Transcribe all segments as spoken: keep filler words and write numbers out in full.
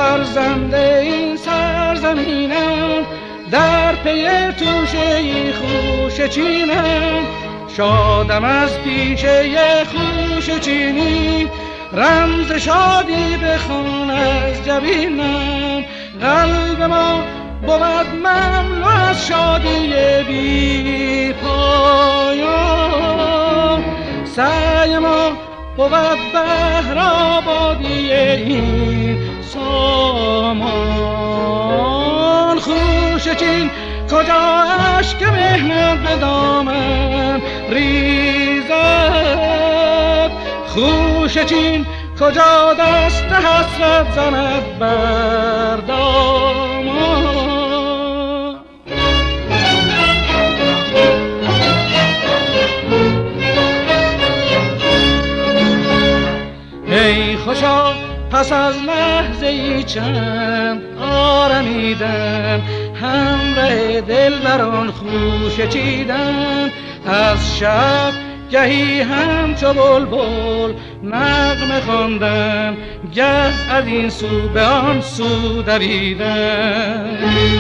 فرزنده این سرزمینم، در پی توشه خوش چینم. شادم از پیشه خوش چینی، رمز شادی بخوان از جبینم. قلب ما بود مملو از شادی بی پایان، سعی ما بود بهر آبادی این سامان. خوش چین کجا اشک مهنت به دامن ریزد، خوش چین کجا دست حسرت زند بر دامان. ای خوشا پس از لحظه ای چند آرمیدن، همراه دلبران خوش چیدن. از شب گهی همچو بلبل نغمه خواندن، گه از این سو به آن سو دویدن.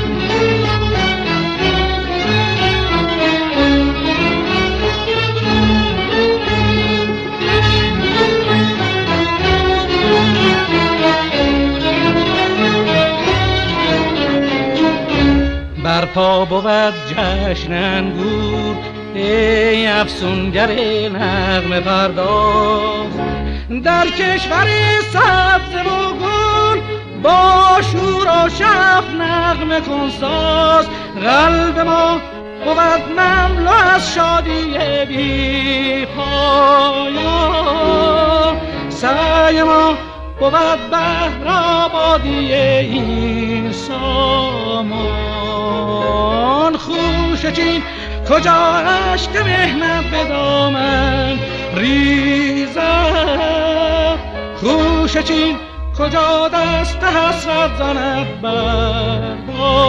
برپا بود جشن انگور ای افسونگر نغمه پرداز، در کشور سبز و گل با شور و شف نغمه کن ساز. قلب ما بود مملو از شادی بی پایان، سعی ما بود بهر آبادی این سامان. خوش چین کجا اشک مهنت به دامن ریزد، خوش چین کجا دست حسرت زند بر